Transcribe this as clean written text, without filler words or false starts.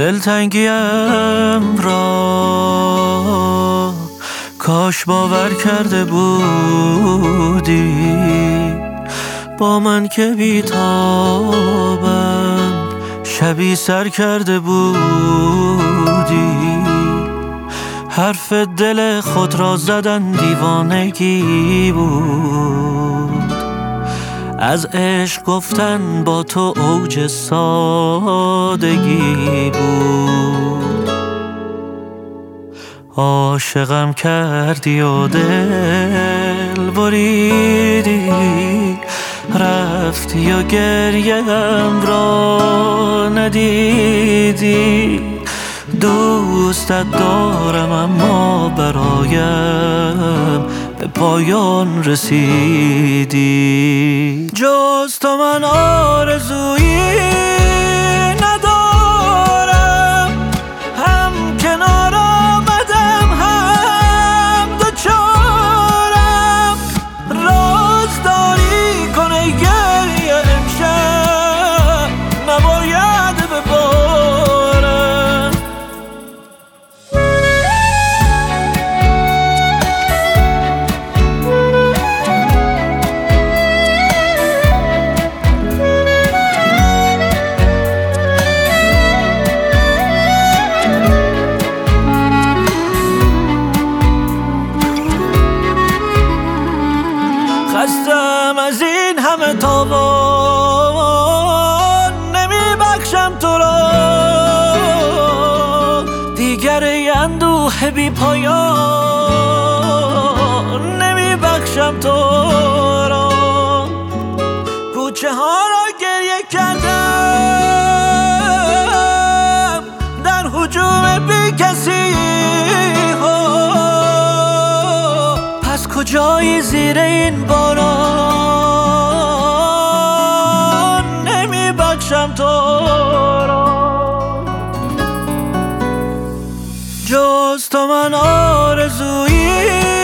دلتنگیم را کاش باور کرده بودی، با من که بیتابم شبی سر کرده بودی. حرف دل خود را زدن دیوانگی بود، از عشق گفتن با تو اوج سادگی بود. عاشقم کردی و دل بریدی، رفتی و گریم را ندیدی. دوستت دارم اما برایم به پایان رسیدی. جز تو من آرزویی ندارم، هم کنار آمدم هم دوچارم. راز داری کنه گریه امشب نباید ببارم. خستم از این همه تاوان، نمی بخشم تو را دیگر اندوه بی پایان، نمی بخشم تو را. کوچه ها را گریه کردم در هجوم بی کسی ها، پس کجایی زیر این باران؟ نمی بخشم تو را. جز تو من آرزویی